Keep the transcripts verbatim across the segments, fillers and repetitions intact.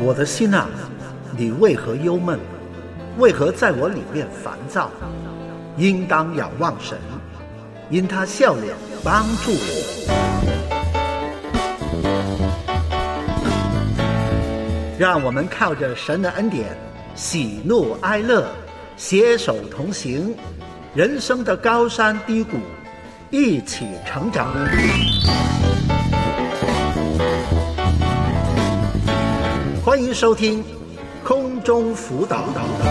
我的心啊，你为何忧闷？为何在我里面烦躁？应当仰望神，因他笑脸帮助我。让我们靠着神的恩典，喜怒哀乐，携手同行，人生的高山低谷，一起成长。欢迎收听空中辅导。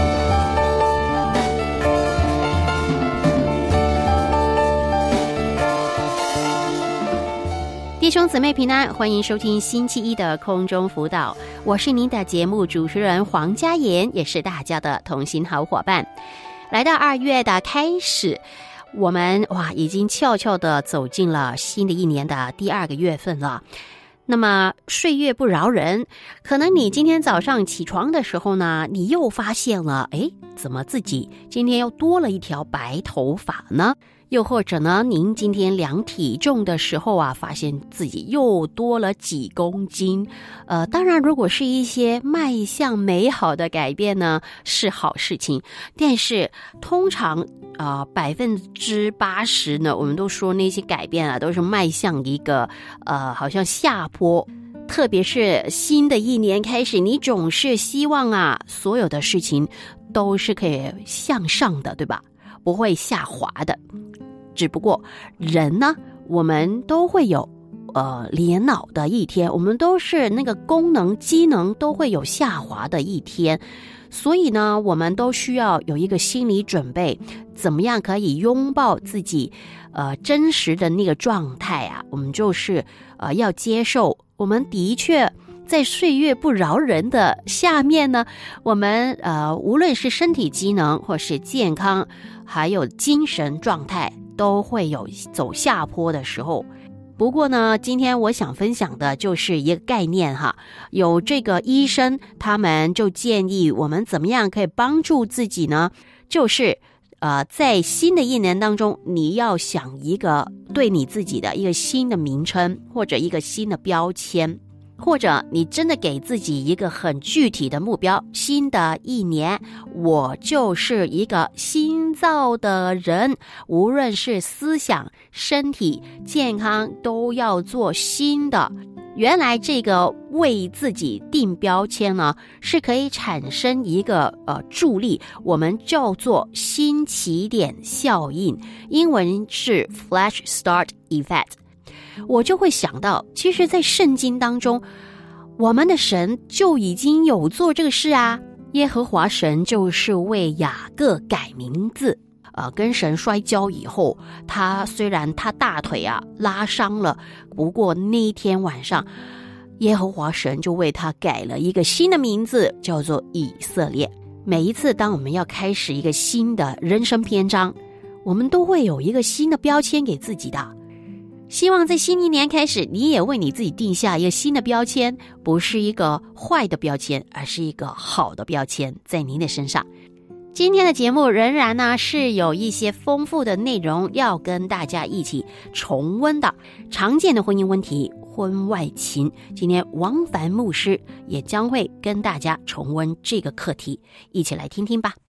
弟兄姊妹平安，欢迎收听星期一的空中辅导，我是您的节目主持人黄嘉妍，也是大家的同行好伙伴。来到二月的开始，我们哇已经悄悄的走进了新的一年的第二个月份了。那么岁月不饶人，可能你今天早上起床的时候呢，你又发现了，诶，怎么自己今天又多了一条白头发呢？又或者呢，您今天量体重的时候啊，发现自己又多了几公斤。呃，当然，如果是一些迈向美好的改变呢，是好事情。但是通常啊，百分之八十呢，我们都说那些改变啊，都是迈向一个呃，好像下坡。特别是新的一年开始，你总是希望啊，所有的事情都是可以向上的，对吧？不会下滑的。只不过人呢，我们都会有呃年老的一天，我们都是那个功能机能都会有下滑的一天，所以呢，我们都需要有一个心理准备，怎么样可以拥抱自己呃真实的那个状态啊？我们就是呃要接受，我们的确在岁月不饶人的下面呢，我们呃无论是身体机能或是健康，还有精神状态，都会有走下坡的时候。不过呢，今天我想分享的就是一个概念哈，有这个医生他们就建议我们怎么样可以帮助自己呢？就是呃，在新的一年当中，你要想一个对你自己的一个新的名称，或者一个新的标签。或者你真的给自己一个很具体的目标，新的一年我就是一个新造的人，无论是思想、身体、健康都要做新的。原来这个为自己定标签呢，是可以产生一个呃助力，我们叫做新起点效应，英文是 Flash Start Effect。我就会想到，其实在圣经当中，我们的神就已经有做这个事啊。耶和华神就是为雅各改名字，呃，跟神摔跤以后，他虽然他大腿啊拉伤了，不过那一天晚上，耶和华神就为他改了一个新的名字，叫做以色列。每一次当我们要开始一个新的人生篇章，我们都会有一个新的标签给自己的。希望在新一年开始，你也为你自己定下一个新的标签，不是一个坏的标签，而是一个好的标签在您的身上。今天的节目仍然呢是有一些丰富的内容要跟大家一起重温的，常见的婚姻问题、婚外情，今天王凡牧师也将会跟大家重温这个课题，一起来听听吧。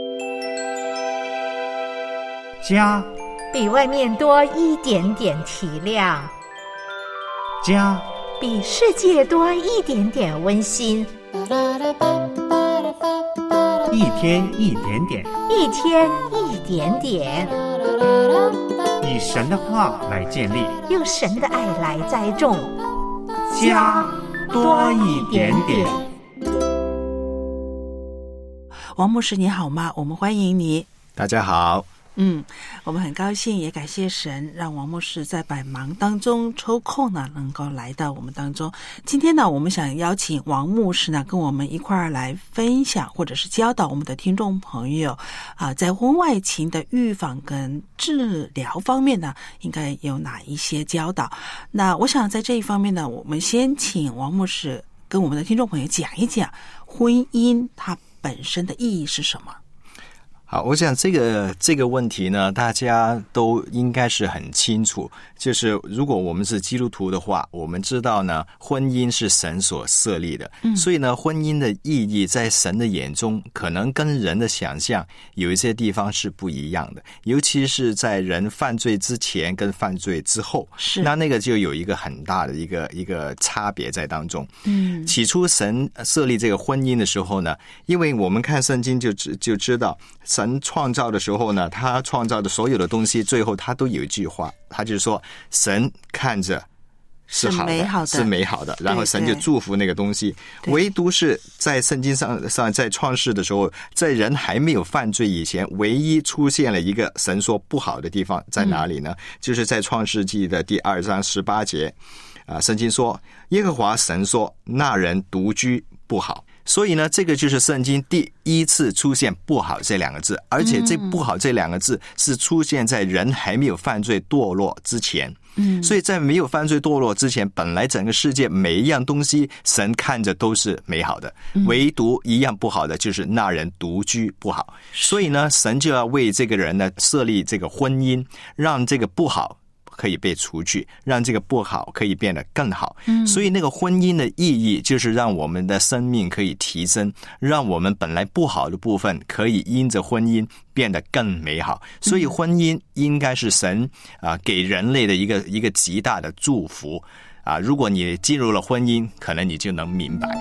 家比外面多一点点体谅， 家比世界多一点点温馨， 一天一点点， 一天一点点， 以神的话来建立， 用神的爱来栽种， 家多一点点。 王牧师你好吗？我们欢迎你。 大家好。 嗯，我们很高兴，也感谢神，让王牧师在百忙当中抽空呢，能够来到我们当中。今天呢，我们想邀请王牧师呢，跟我们一块儿来分享，或者是教导我们的听众朋友啊、呃，在婚外情的预防跟治疗方面呢，应该有哪一些教导？那我想在这一方面呢，我们先请王牧师跟我们的听众朋友讲一讲婚姻它本身的意义是什么。 好，我想这个这个问题呢，大家都应该是很清楚。就是如果我们是基督徒的话，我们知道呢，婚姻是神所设立的，嗯、所以呢，婚姻的意义在神的眼中，可能跟人的想象有一些地方是不一样的。尤其是在人犯罪之前跟犯罪之后，是那那个就有一个很大的一个一个差别在当中。嗯，起初神设立这个婚姻的时候呢，因为我们看圣经就就知道。神创造的时候呢，他创造的所有的东西，最后他都有一句话，他就说神看着是好的，是美好的，是美好的，然后神就祝福那个东西。唯独是在圣经上上在创世的时候，在人还没有犯罪以前，唯一出现了一个神说不好的地方在哪里呢？嗯、就是在创世纪的第二章十八节啊，圣经说耶和华神说那人独居不好。所以呢，这个就是圣经第一次出现不好这两个字，而且这不好这两个字是出现在人还没有犯罪堕落之前。嗯，所以在没有犯罪堕落之前，本来整个世界每一样东西神看着都是美好的，唯独一样不好的就是那人独居不好。所以呢，神就要为这个人呢设立这个婚姻，让这个不好可以被除去，让这个不好可以变得更好。嗯，所以那个婚姻的意义就是让我们的生命可以提升，让我们本来不好的部分可以因着婚姻变得更美好。所以婚姻应该是神啊、呃、给人类的一个一个极大的祝福啊、呃！如果你进入了婚姻，可能你就能明白。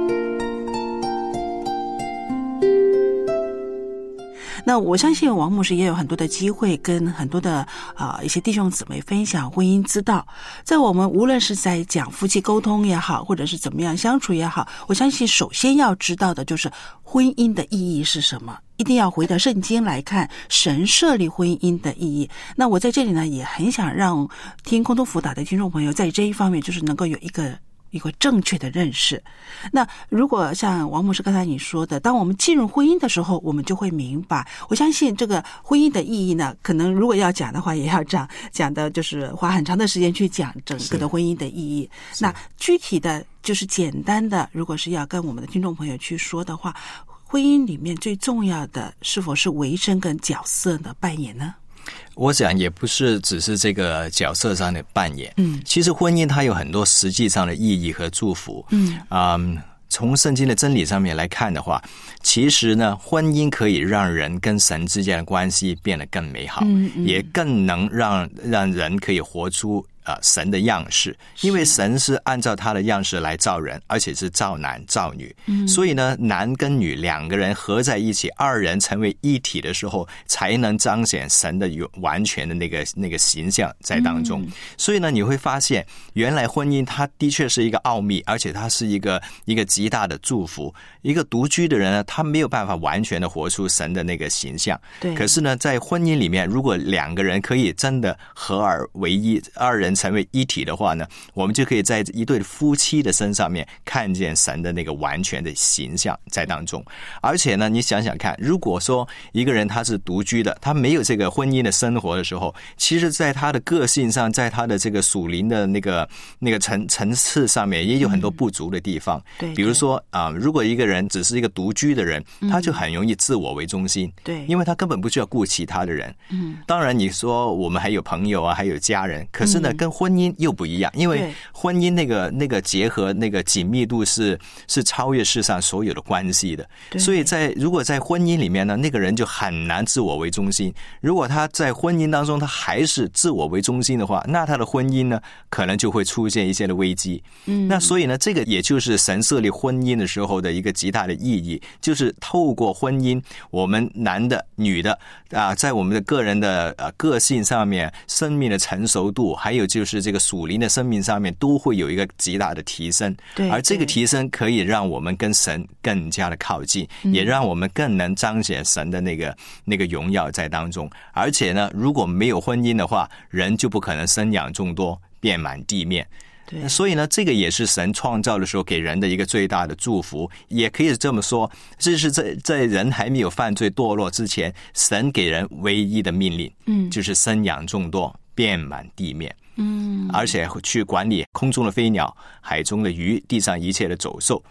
那我相信王牧师也有很多的机会跟很多的啊、呃、一些弟兄姊妹分享婚姻之道。在我们无论是在讲夫妻沟通也好，或者是怎么样相处也好，我相信首先要知道的就是婚姻的意义是什么，一定要回到圣经来看神设立婚姻的意义。那我在这里呢，也很想让听空中辅导的听众朋友在这一方面就是能够有一个一个正确的认识。那如果像王牧师刚才你说的，当我们进入婚姻的时候，我们就会明白，我相信这个婚姻的意义呢，可能如果要讲的话，也要讲讲的就是花很长的时间去讲整个的婚姻的意义。那具体的就是简单的，如果是要跟我们的听众朋友去说的话，婚姻里面最重要的是否是为人跟角色的扮演呢？ 我想也不是只是这个角色上的扮演，嗯，其实婚姻它有很多实际上的意义和祝福，嗯，嗯，从圣经的真理上面来看的话，其实呢，婚姻可以让人跟神之间的关系变得更美好，嗯嗯，也更能让让人可以活出呃，神的样式，因为神是按照他的样式来造人，而且是造男造女，嗯，所以呢，男跟女两个人合在一起，二人成为一体的时候，才能彰显神的完全的那个那个形象在当中。嗯，所以呢，你会发现，原来婚姻它的确是一个奥秘，而且它是一个一个极大的祝福。一个独居的人呢，他没有办法完全的活出神的那个形象。对。可是呢，在婚姻里面，如果两个人可以真的合而为一，二人成为一体的话呢，我们就可以在一对夫妻的身上面看见神的那个完全的形象在当中。而且呢，你想想看，如果说一个人他是独居的，他没有这个婚姻的生活的时候，其实在他的个性上，在他的这个属灵的那个那个层层次上面也有很多不足的地方。对、嗯，比如说啊、呃，如果一个人只是一个独居的人，他就很容易自我为中心。对、嗯，因为他根本不需要顾其他的人。嗯，当然你说我们还有朋友啊，还有家人，可是呢，嗯、跟婚姻又不一样，因为婚姻那个那个结合那个紧密度是是超越世上所有的关系的。所以在如果在婚姻里面呢，那个人就很难自我为中心。如果他在婚姻当中他还是自我为中心的话，那他的婚姻呢可能就会出现一些的危机。嗯，那所以呢，这个也就是神设立婚姻的时候的一个极大的意义，就是透过婚姻，我们男的女的啊，在我们的个人的呃个性上面，生命的成熟度，还有就是这个属灵的生命上面，都会有一个极大的提升。对，而这个提升可以让我们跟神更加的靠近，嗯、也让我们更能彰显神的那个那个荣耀在当中。而且呢，如果没有婚姻的话，人就不可能生养众多，遍满地面。对，所以呢，这个也是神创造的时候给人的一个最大的祝福，也可以这么说，这是在在人还没有犯罪堕落之前，神给人唯一的命令，嗯，就是生养众多，遍满地面。嗯，而且去管理空中的飞鸟、海中的鱼、地上一切的走兽。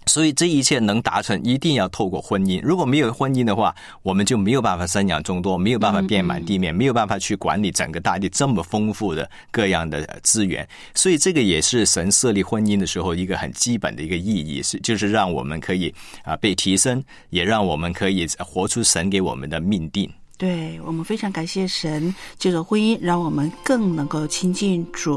所以这一切能达成，一定要透过婚姻。如果没有婚姻的话，我们就没有办法生养众多，没有办法遍满地面，没有办法去管理整个大地这么丰富的各样的资源。所以这个也是神设立婚姻的时候一个很基本的一个意义，是就是让我们可以啊被提升，也让我们可以活出神给我们的命定。 对，我们非常感谢神，借着婚姻让我们更能够亲近主。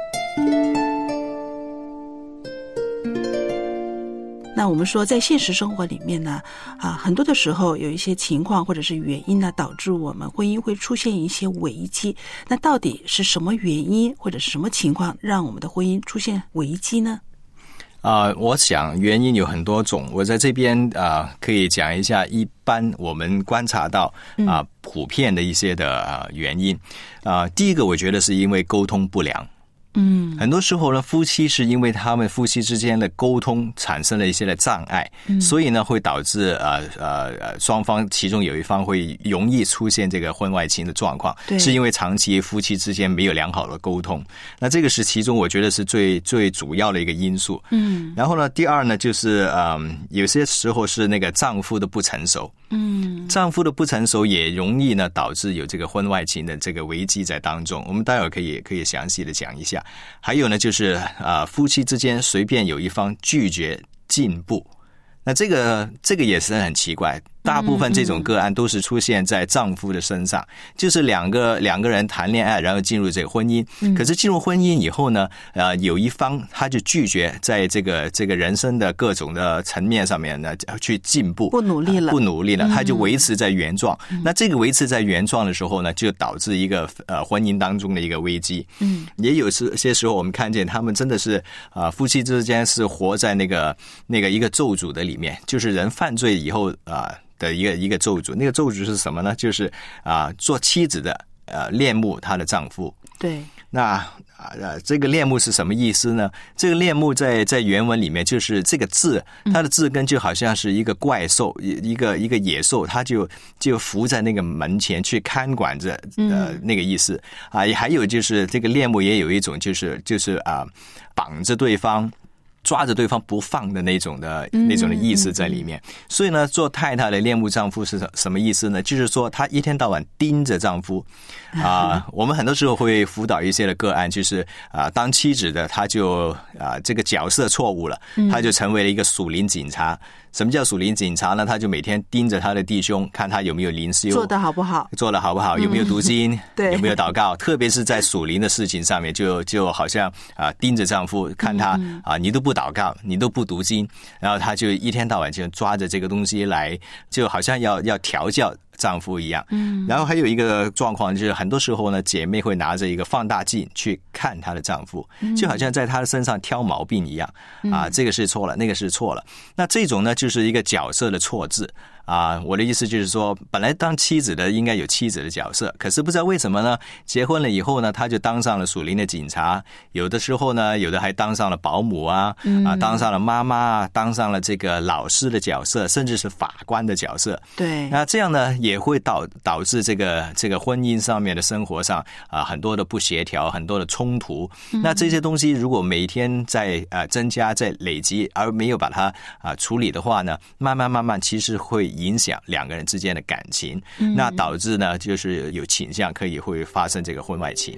那我们说在现实生活里面呢，啊，很多的时候有一些情况或者是原因呢，导致我们婚姻会出现一些危机。那到底是什么原因或者是什么情况让我们的婚姻出现危机呢？ 啊、呃，我想原因有很多种，我在这边啊、呃、可以讲一下一般我们观察到啊、呃、普遍的一些的啊、呃、原因。啊、呃，第一个我觉得是因为沟通不良。嗯，很多时候呢，夫妻是因为他们夫妻之间的沟通产生了一些的障碍，嗯、所以呢会导致呃呃呃双方其中有一方会容易出现这个婚外情的状况，是因为长期夫妻之间没有良好的沟通。那这个是其中我觉得是最最主要的一个因素。嗯，然后呢，第二呢就是嗯、呃、有些时候是那个丈夫的不成熟。嗯，丈夫的不成熟也容易呢导致有这个婚外情的这个危机在当中。我们待会儿可以可以详细的讲一下。还有呢，就是啊、呃，夫妻之间随便有一方拒绝进步，那这个这个也是很奇怪。大部分这种个案都是出现在丈夫的身上，就是两个两个人谈恋爱，然后进入这个婚姻。可是进入婚姻以后呢，呃，有一方他就拒绝在这个这个人生的各种的层面上面呢去进步， 不努力了， 呃、不努力了，他就维持在原状。嗯、那这个维持在原状的时候呢，就导致一个呃婚姻当中的一个危机。嗯，也有些时候我们看见他们真的是啊、呃、夫妻之间是活在那个那个一个咒诅的里面，就是人犯罪以后啊。呃的一个一个咒诅，那个咒诅是什么呢？就是啊、呃，做妻子的呃恋慕她的丈夫。 对， 那啊、呃、这个恋慕是什么意思呢？这个恋慕在在原文里面就是这个字，它的字根就好像是一个怪兽，一个一个野兽，它就就伏在那个门前去看管着，呃，那个意思啊。还有就是这个恋慕也有一种就是就是啊、呃、绑着对方。抓着对方不放的那种的那种的意思在里面。所以呢，做太太的恋慕丈夫是什么意思呢？就是说她一天到晚盯着丈夫啊、呃。我们很多时候会辅导一些的个案，就是啊、呃，当妻子的她就啊、呃、这个角色错误了，她就成为了一个属灵警察。什么叫属灵警察呢？他就每天盯着他的弟兄，看他有没有灵修， 做得好不好， 做得好不好，有没有读经， 嗯、对， 有没有祷告。特别是在属灵的事情上面，就就好像啊、呃、盯着丈夫，看他啊、嗯呃、你都不祷告，你都不读经，然后他就一天到晚就抓着这个东西来，就好像要要调教丈夫一样。嗯，然后还有一个状况就是，很多时候呢，姐妹会拿着一个放大镜去看她的丈夫，就好像在她的身上挑毛病一样。啊，这个是错了，那个是错了。那这种呢，就是一个角色的错置。啊，我的意思就是说，本来当妻子的应该有妻子的角色，可是不知道为什么呢？结婚了以后呢，他就当上了属灵的警察，有的时候呢，有的还当上了保姆啊，啊，当上了妈妈啊，当上了这个老师的角色，甚至是法官的角色。 对， 那这样呢，也会导导致这个这个婚姻上面的生活上啊，很多的不协调，很多的冲突。嗯、那这些东西如果每天在啊增加、在累积，而没有把它啊处理的话呢，慢慢慢慢其实会影响两个人之间的感情，嗯、那导致呢，就是有倾向可以会发生这个婚外情。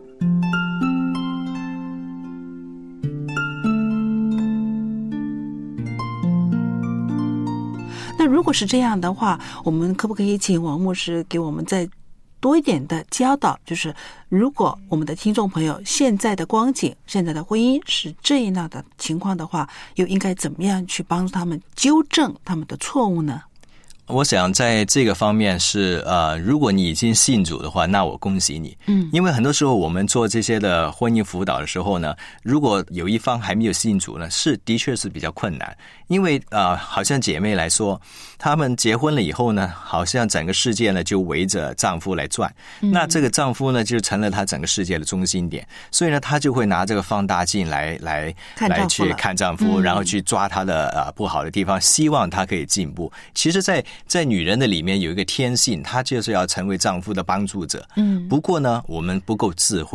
那如果是这样的话，我们可不可以请王牧师给我们再多一点的教导？就是如果我们的听众朋友现在的光景、现在的婚姻是这样的情况的话，又应该怎么样去帮助他们纠正他们的错误呢？ 我想在这个方面是呃，如果你已经信主的话，那我恭喜你。嗯，因为很多时候我们做这些的婚姻辅导的时候呢，如果有一方还没有信主呢，是的确是比较困难。因为呃，好像姐妹来说，她们结婚了以后呢，好像整个世界呢就围着丈夫来转，嗯、那这个丈夫呢就成了她整个世界的中心点，所以呢，她就会拿这个放大镜来来来去看丈夫，嗯、然后去抓他的呃不好的地方，希望他可以进步。其实在，在在女人的里面有一个天性，她就是要成为丈夫的帮助者。嗯，不过呢，我们不够智慧。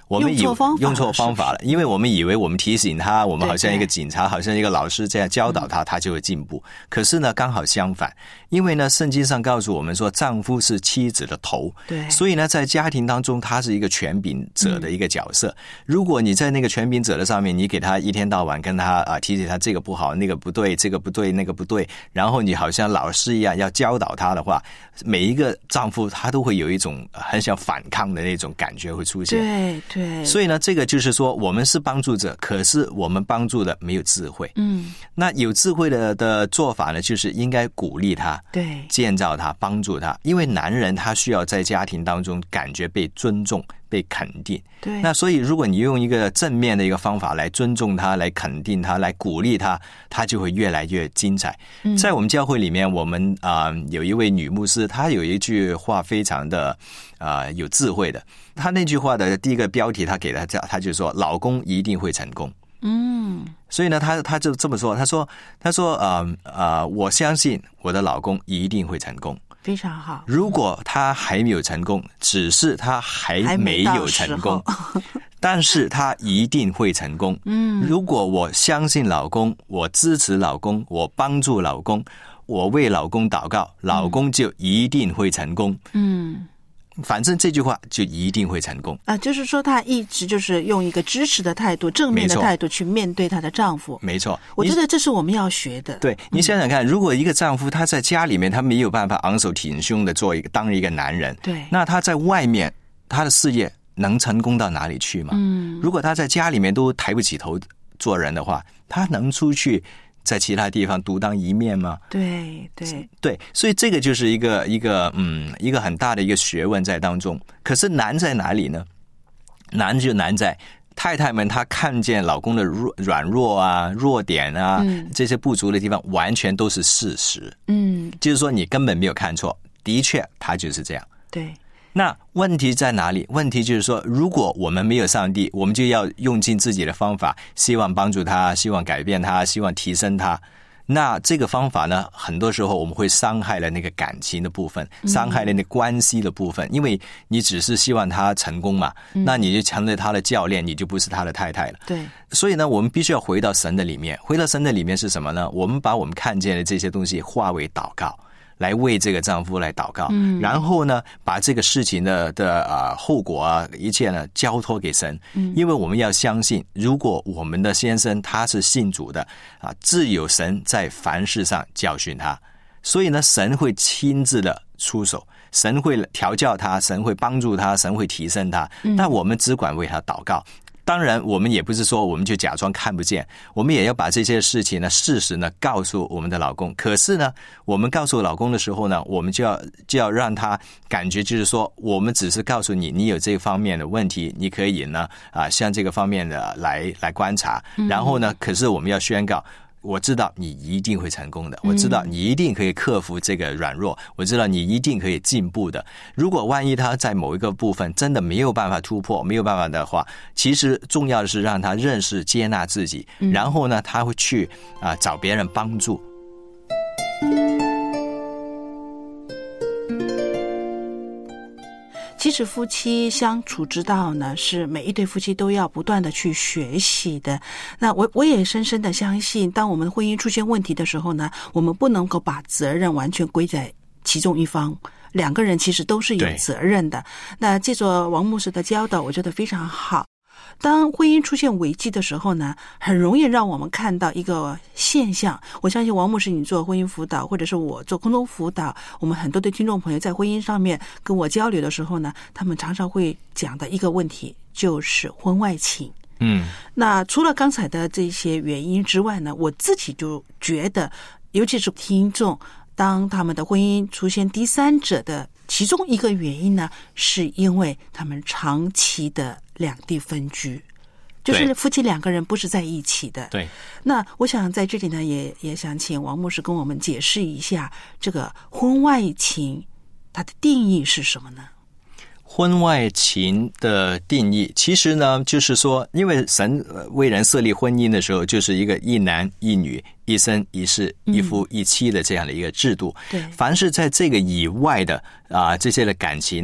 我们以用错方法了用错方法了，因为我们以为我们提醒他，我们好像一个警察，好像一个老师这样教导他，他就会进步。可是呢，刚好相反，因为呢，圣经上告诉我们说，丈夫是妻子的头， 对， 所以呢，在家庭当中，他是一个权柄者的一个角色。嗯、如果你在那个权柄者的上面，你给他一天到晚跟他啊提醒他这个不好，那个不对，这个不对，那个不对，然后你好像老师一样要教导他的话，每一个丈夫他都会有一种很想反抗的那种感觉会出现。 对对， 所以呢，这个就是说，我们是帮助者，可是我们帮助的没有智慧。嗯，那有智慧的的做法呢，就是应该鼓励他， 对， 建造他，帮助他。因为男人他需要在家庭当中感觉被尊重、被肯定。 对， 那所以如果你用一个正面的一个方法来尊重他、来肯定他、来鼓励他，他就会越来越精彩。嗯、在我们教会里面，我们啊、呃、有一位女牧师，她有一句话非常的啊、呃、有智慧的。她那句话的第一个标题，她给她她就说：“老公一定会成功。”嗯，所以呢，她她就这么说，她说她说呃呃，我相信我的老公一定会成功。 非常好。 如果他还没有成功，只是他还没有成功，但是他一定会成功。嗯，如果我相信老公，我支持老公，我帮助老公，我为老公祷告，老公就一定会成功。嗯。反正这句话就一定会成功啊！就是说，她一直就是用一个支持的态度、正面的态度去面对她的丈夫。 没错， 我觉得这是我们要学的。 对，你想想看，嗯、如果一个丈夫他在家里面他没有办法昂首挺胸的做一个当一个男人， 对， 那他在外面他的事业能成功到哪里去吗？嗯，如果他在家里面都抬不起头做人的话，他能出去在其他地方独当一面吗？ 对对对，所以这个就是一个一个嗯一个很大的一个学问在当中。可是难在哪里呢？难就难在太太们她看见老公的弱软弱啊、弱点啊、嗯、这些不足的地方，完全都是事实。嗯，就是说你根本没有看错，的确他就是这样。 对。 那问题在哪里？问题就是说，如果我们没有上帝，我们就要用尽自己的方法，希望帮助他，希望改变他，希望提升他。那这个方法呢，很多时候我们会伤害了那个感情的部分，伤害了那关系的部分，因为你只是希望他成功嘛，那你就成了他的教练，你就不是他的太太了。 对， 所以呢，我们必须要回到神的里面，回到神的里面是什么呢？我们把我们看见的这些东西化为祷告。来为这个丈夫来祷告，嗯，然后呢，把这个事情的的啊、呃、后果啊一切呢交托给神，嗯，因为我们要相信，如果我们的先生他是信主的啊，自有神在凡事上教训他，所以呢，神会亲自的出手，神会调教他，神会帮助他，神会提升他，嗯，那我们只管为他祷告。当然我们也不是说我们就假装看不见，我们也要把这些事情呢事实呢告诉我们的老公。可是呢，我们告诉老公的时候呢，我们就要就要让他感觉就是说，我们只是告诉你你有这方面的问题，你可以呢啊向这个方面的来来观察，然后呢，可是我们要宣告，我知道你一定会成功的，我知道你一定可以克服这个软弱，我知道你一定可以进步的。如果万一他在某一个部分真的没有办法突破，没有办法的话，其实重要的是让他认识接纳自己，然后呢他会去啊、呃、找别人帮助。 其实夫妻相处之道呢，是每一对夫妻都要不断的去学习的。那我我也深深的相信，当我们婚姻出现问题的时候呢，我们不能够把责任完全归在其中一方，两个人其实都是有责任的。那借着王牧师的教导，我觉得非常好。当婚姻出现危机的时候呢，很容易让我们看到一个现象。我相信王牧师你做婚姻辅导，或者是我做空中辅导，我们很多的听众朋友在婚姻上面跟我交流的时候呢，他们常常会讲的一个问题就是婚外情。嗯，那除了刚才的这些原因之外呢，我自己就觉得，尤其是听众，当他们的婚姻出现第三者的其中一个原因呢，是因为他们长期的两地分居，就是夫妻两个人不是在一起的。 对。 那我想在这里呢，也也想请王牧师跟我们解释一下这个婚外情它的定义是什么呢？ 婚外情的定义，其实呢，就是说，因为神为人设立婚姻的时候，就是一个一男一女、一生一世、一夫一妻的这样的一个制度。 对、嗯， 凡是在这个以外的啊、呃、这些的感情呢，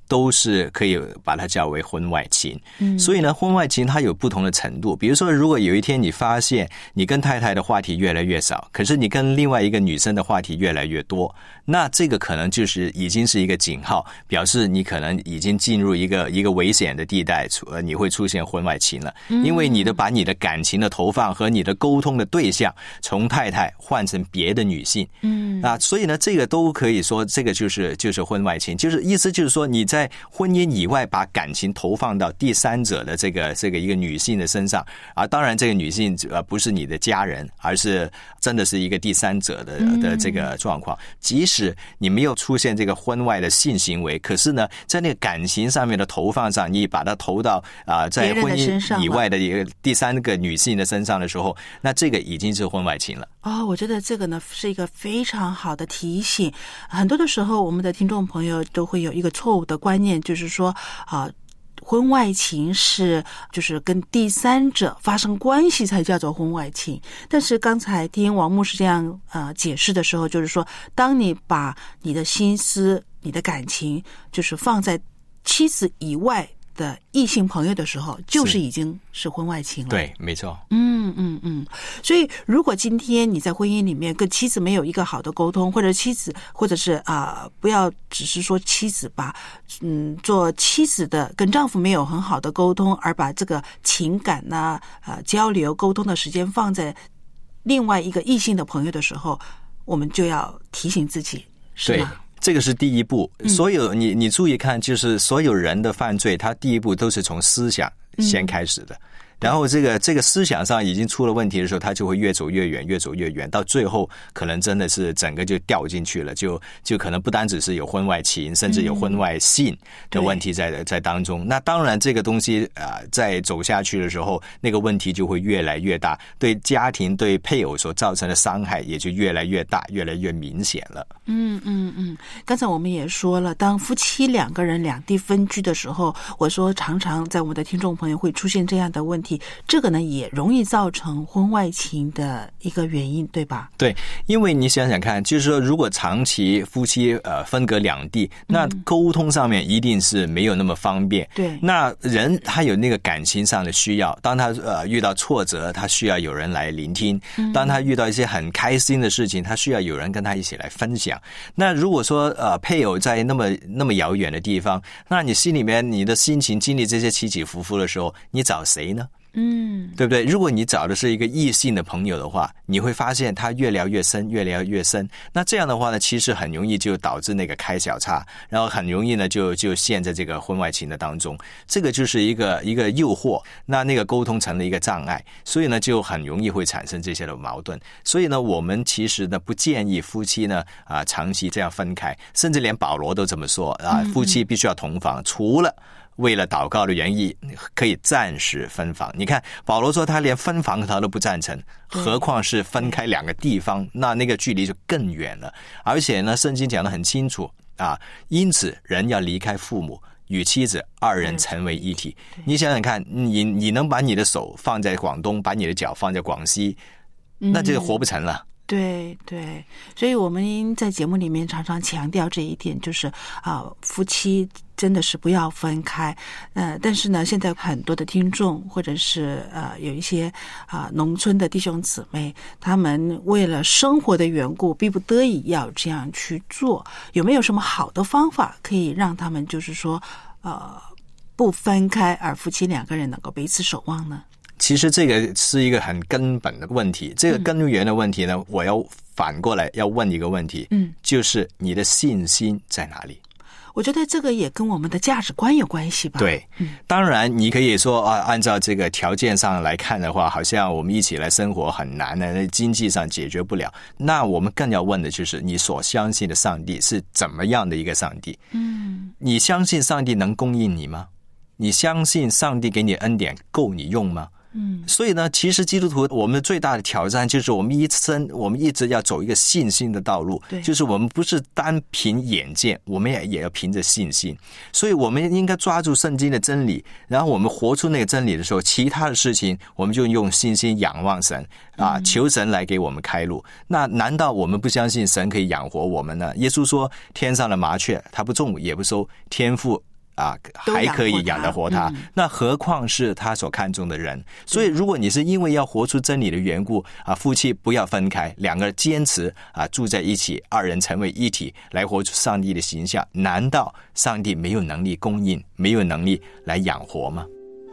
都是可以把它叫为婚外情。嗯，所以呢，婚外情它有不同的程度。比如说，如果有一天你发现你跟太太的话题越来越少，可是你跟另外一个女生的话题越来越多，那这个可能就是已经是一个警号，表示你可能已经进入一个一个危险的地带，呃，你会出现婚外情了。因为你的把你的感情的投放和你的沟通的对象从太太换成别的女性。嗯，啊，所以呢，这个都可以说这个就是就是婚外情，就是意思就是说你在婚姻以外把感情投放到第三者的这个这个一个女性的身上，啊，当然这个女性呃不是你的家人，而是真的是一个第三者的的这个状况。即使你没有出现这个婚外的性行为，可是呢，在那个感情上面的投放上，你把它投到啊、呃、在婚姻以外的一个第三个女性的身上的时候，那这个已经是婚外情了。 哦，我觉得这个呢是一个非常好的提醒。很多的时候，我们的听众朋友都会有一个错误的观念，就是说啊。呃婚外情是就是跟第三者发生关系才叫做婚外情，但是刚才听王牧师这样呃解释的时候，就是说当你把你的心思你的感情就是放在妻子以外的异性朋友的时候，就是已经是婚外情了。 对，没错。 嗯嗯嗯。所以，如果今天你在婚姻里面跟妻子没有一个好的沟通，或者妻子，或者是啊、呃，不要只是说妻子吧，嗯，做妻子的跟丈夫没有很好的沟通，而把这个情感呐、呃交流沟通的时间放在另外一个异性的朋友的时候，我们就要提醒自己，是吗？ 这个是第一步，所有你你注意看，就是所有人的犯罪，他第一步都是从思想先开始的。嗯，然后这个这个思想上已经出了问题的时候，他就会越走越远，越走越远，到最后可能真的是整个就掉进去了，就就可能不单只是有婚外情，甚至有婚外性的问题在、嗯、在当中。那当然这个东西啊、呃，在走下去的时候，那个问题就会越来越大，对家庭对配偶所造成的伤害也就越来越大，越来越明显了。 嗯嗯嗯，刚才我们也说了，当夫妻两个人两地分居的时候，我说常常在我们的听众朋友会出现这样的问题，这个呢也容易造成婚外情的一个原因，对吧？ 对，因为你想想看，就是说如果长期夫妻呃分隔两地，那沟通上面一定是没有那么方便。 对、嗯， 那人他有那个感情上的需要，当他呃遇到挫折，他需要有人来聆听；当他遇到一些很开心的事情，他需要有人跟他一起来分享。那如果说呃配偶在那么那么遥远的地方，那你心里面你的心情经历这些起起伏伏的时候，你找谁呢？嗯，对不对？如果你找的是一个异性的朋友的话，你会发现他越聊越深，越聊越深。那这样的话呢，其实很容易就导致那个开小差，然后很容易呢就就陷在这个婚外情的当中。这个就是一个一个诱惑，那那个沟通成了一个障碍，所以呢就很容易会产生这些的矛盾。所以呢，我们其实呢不建议夫妻呢啊长期这样分开，甚至连保罗都这么说啊，夫妻必须要同房，除了为了祷告的原因可以暂时分房。你看保罗说他连分房他都不赞成，何况是分开两个地方，那那个距离就更远了。而且呢圣经讲得很清楚啊，因此人要离开父母，与妻子二人成为一体。你想想看，你你能把你的手放在广东，把你的脚放在广西，那这个活不成了。嗯， 对对，所以我们在节目里面常常强调这一点，就是啊，夫妻真的是不要分开。呃，但是呢，现在很多的听众或者是呃有一些啊农村的弟兄姊妹，他们为了生活的缘故，逼不得已要这样去做。有没有什么好的方法可以让他们就是说呃不分开，而夫妻两个人能够彼此守望呢？ 其实这个是一个很根本的问题，这个根源的问题呢、嗯、我要反过来要问一个问题，嗯，就是你的信心在哪里？ 我觉得这个也跟我们的价值观有关系吧。 对，嗯，当然你可以说啊，按照这个条件上来看的话，好像我们一起来生活很难的，经济上解决不了。那我们更要问的就是你所相信的上帝是怎么样的一个上帝？嗯，你相信上帝能供应你吗？你相信上帝给你恩典够你用吗？嗯，所以呢，其实基督徒我们最大的挑战就是我们一生我们一直要走一个信心的道路，对，就是我们不是单凭眼见，我们也也要凭着信心。所以我们应该抓住圣经的真理，然后我们活出那个真理的时候，其他的事情我们就用信心仰望神啊，求神来给我们开路。那难道我们不相信神可以养活我们呢？耶稣说，天上的麻雀它不种也不收，天父啊，还可以养得活他，嗯、那何况是他所看重的人？所以，如果你是因为要活出真理的缘故啊，夫妻不要分开，两个人坚持啊住在一起，二人成为一体，来活出上帝的形象，难道上帝没有能力供应，没有能力来养活吗？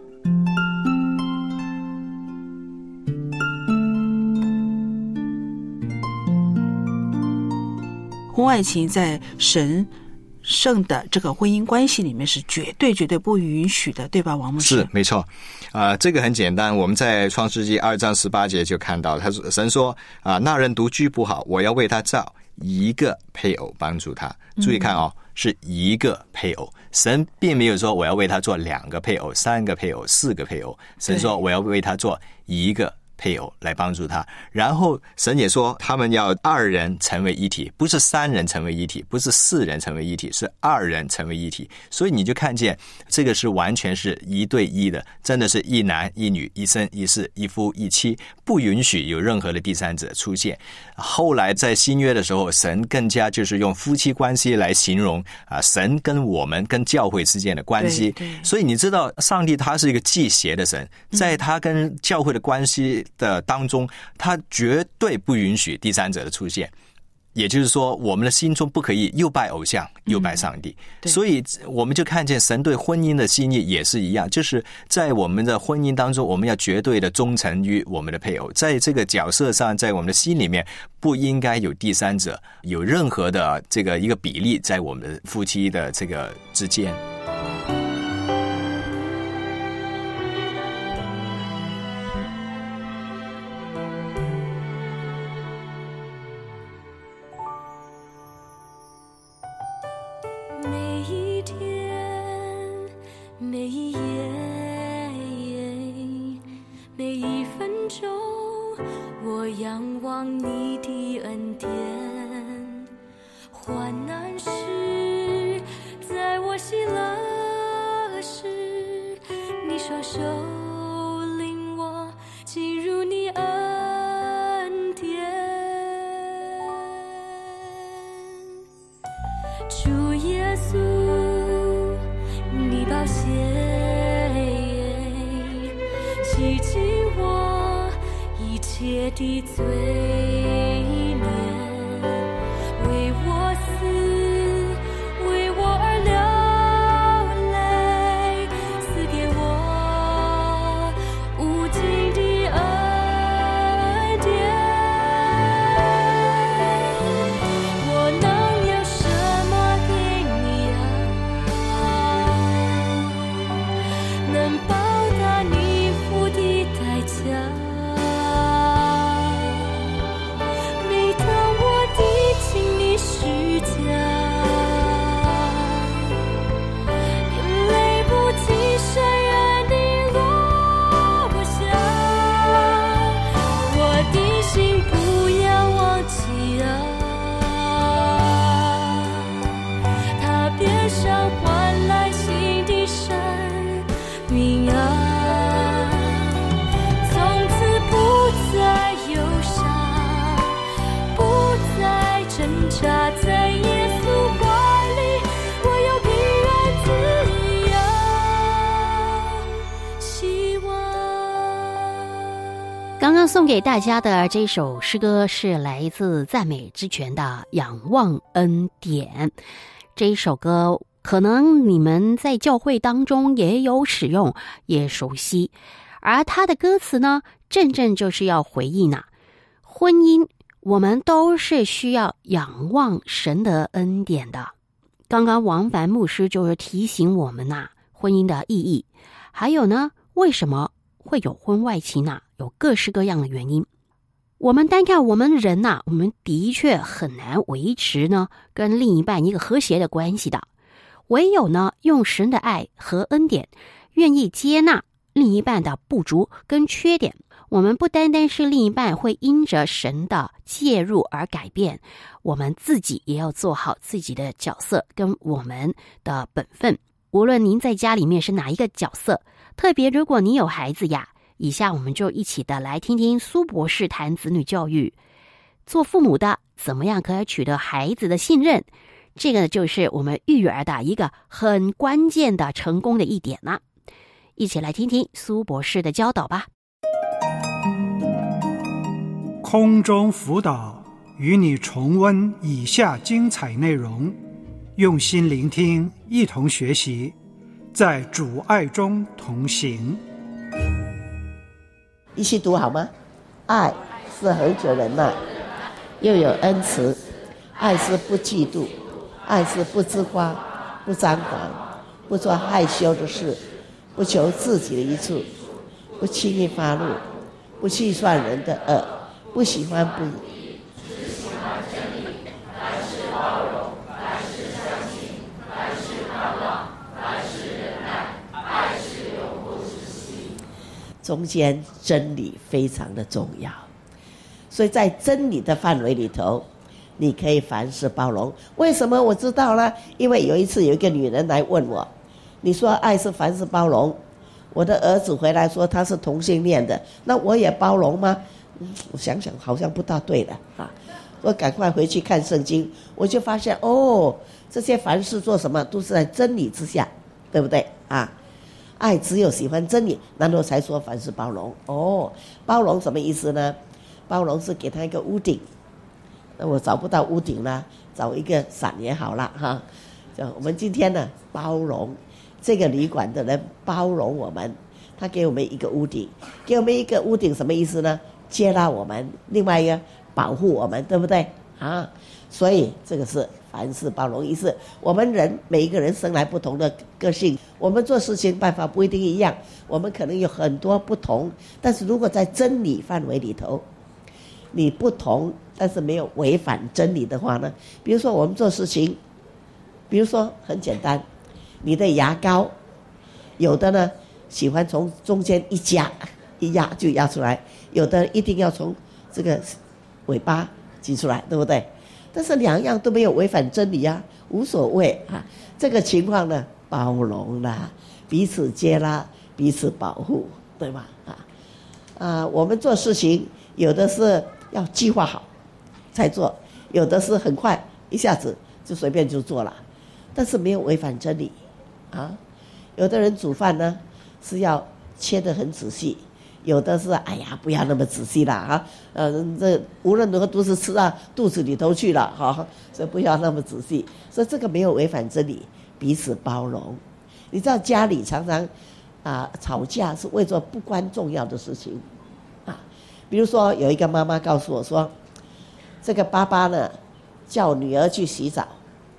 婚外情在神圣的这个婚姻关系里面是绝对绝对不允许的，对吧，王牧师？ 是，没错。啊、呃，这个很简单，我们在创世纪二章十八节就看到，他说神说啊、呃，那人独居不好，我要为他造一个配偶帮助他。注意看哦，嗯、是一个配偶，神并没有说我要为他做两个配偶、三个配偶、四个配偶，神说我要为他做一个配偶来帮助他。然后神也说他们要二人成为一体，不是三人成为一体，不是四人成为一体，是二人成为一体。所以你就看见这个是完全是一对一的，真的是一男一女，一生一世，一夫一妻，不允许有任何的第三者出现。后来在新约的时候，神更加就是用夫妻关系来形容啊，神跟我们跟教会之间的关系。所以你知道上帝他是一个忌邪的神，在他跟教会的关系的当中，他绝对不允许第三者的出现。也就是说，我们的心中不可以又拜偶像又拜上帝、嗯、所以我们就看见神对婚姻的心意也是一样，就是在我们的婚姻当中，我们要绝对的忠诚于我们的配偶，在这个角色上，在我们的心里面不应该有第三者有任何的这个一个比例在我们的夫妻的这个之间。 你的恩典，患难时，在我喜乐时，你双手领我进入你恩典。主耶稣，你宝血洗净我一切的罪孽，为我死，为我而流泪，赐给我无尽的恩典。我能有什么给你啊，能报答你付的代价？在耶稣怀里，我有平安自由希望。 刚刚送给大家的这首诗歌是来自赞美之泉的《仰望恩典》。这一首歌可能你们在教会当中也有使用，也熟悉，而它的歌词呢，正正就是要回应啊，婚姻我们都是需要仰望神的恩典的。刚刚王凡牧师就是提醒我们呐、啊，婚姻的意义，还有呢，为什么会有婚外情啊？有各式各样的原因。我们单看我们人呐、啊，我们的确很难维持呢跟另一半一个和谐的关系的。唯有呢用神的爱和恩典，愿意接纳另一半的不足跟缺点。我们不单单是另一半会因着神的介入而改变，我们自己也要做好自己的角色跟我们的本分。无论您在家里面是哪一个角色，特别如果你有孩子呀，以下我们就一起的来听听苏博士谈子女教育。做父母的怎么样可以取得孩子的信任， 这个就是我们育儿的一个很关键的成功的一点了。一起来听听苏博士的教导吧。 空中辅导与你重温以下精彩内容，用心聆听，一同学习，在主爱中同行。 一起读好吗？爱是恒久忍耐，又有恩慈；爱是不嫉妒，爱是不自夸，不张狂，不做害羞的事，不求自己的益处，不轻易发怒，不计算人的恶，不喜欢不义， 只喜欢真理，凡事包容，凡事相信，凡事盼望，凡事忍耐，爱是永不止息。 中间真理非常的重要，所以在真理的范围里头，你可以凡事包容。为什么我知道呢？因为有一次有一个女人来问我，你说爱是凡事包容，我的儿子回来说他是同性恋的，那我也包容吗？嗯、我想想好像不大对的啊！我赶快回去看圣经，我就发现哦，这些凡事做什么都是在真理之下，对不对啊？爱只有喜欢真理，然后才说凡事包容。哦，包容什么意思呢？包容是给他一个屋顶，那我找不到屋顶啦，找一个伞也好啦哈。就我们今天呢，包容这个旅馆的人，包容我们，他给我们一个屋顶，给我们一个屋顶什么意思呢？接纳我们，另外一个保护我们，对不对啊？所以这个是凡事包容意思。我们人每一个人生来不同的个性，我们做事情办法不一定一样，我们可能有很多不同，但是如果在真理范围里头，你不同但是没有违反真理的话呢，比如说我们做事情，比如说很简单，你的牙膏有的呢喜欢从中间一夹一压就压出来，有的一定要从这个尾巴挤出来，对不对？但是两样都没有违反真理啊，无所谓啊。这个情况呢，包容啦，彼此接纳，彼此保护，对吧？啊啊，我们做事情有的是要计划好才做，有的是很快一下子就随便就做了，但是没有违反真理啊。有的人煮饭呢是要切得很仔细，有的是哎呀不要那么仔细啦哈，呃，这无论如何都是吃到肚子里头去了哈，所以不要那么仔细。所以这个没有违反真理，彼此包容。你知道家里常常啊吵架是为做不关重要的事情啊，比如说有一个妈妈告诉我说，这个爸爸呢叫女儿去洗澡，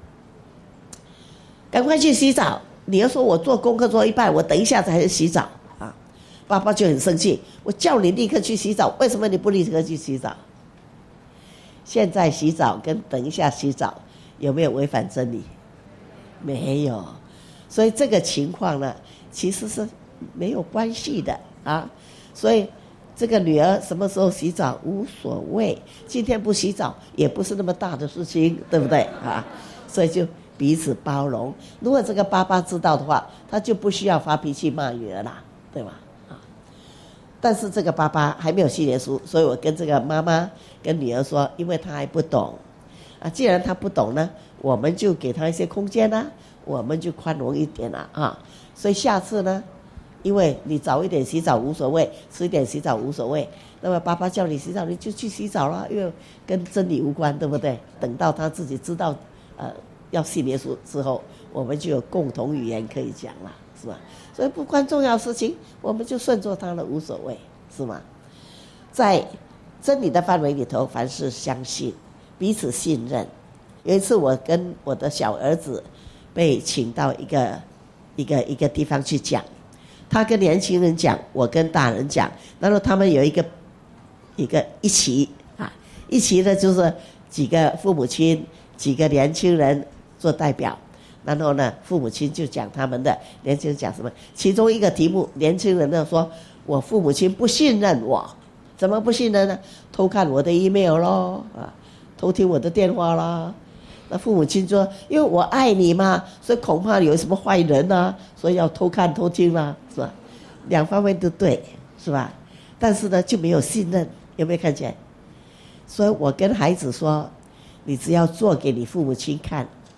赶快去洗澡。女儿说我做功课做一半，我等一下才洗澡啊。爸爸就很生气，我叫你立刻去洗澡，为什么你不立刻去洗澡？现在洗澡跟等一下洗澡有没有违反真理？没有。所以这个情况呢其实是没有关系的啊。所以这个女儿什么时候洗澡无所谓，今天不洗澡也不是那么大的事情，对不对啊？所以就彼此包容。如果这个爸爸知道的话，他就不需要发脾气骂女儿啦，对吧？啊，但是这个爸爸还没有信耶稣，所以我跟这个妈妈跟女儿说，因为他还不懂啊，既然他不懂呢，我们就给他一些空间啦，我们就宽容一点啦啊。所以下次呢，因为你早一点洗澡无所谓，迟一点洗澡无所谓，那么爸爸叫你洗澡你就去洗澡了，因为跟真理无关，对不对？等到他自己知道呃要信耶稣之后，我们就有共同语言可以讲了，是吧？所以不关重要的事情，我们就顺着他了，无所谓，是吗？在真理的范围里头，凡事相信，彼此信任。有一次我跟我的小儿子被请到一个一个一个地方去讲，他跟年轻人讲，我跟大人讲，然后他们有一个一个一起啊，一起的就是几个父母亲，几个年轻人做代表，然后呢父母亲就讲他们的，年轻人讲什么，其中一个题目年轻人呢说，我父母亲不信任我。怎么不信任呢？偷看我的 email 咯啊，偷听我的电话啦。那父母亲说，因为我爱你嘛，所以恐怕有什么坏人啊，所以要偷看偷听啦，是吧？两方面都对，是吧？但是呢就没有信任，有没有看见？所以我跟孩子说，你只要做给你父母亲看，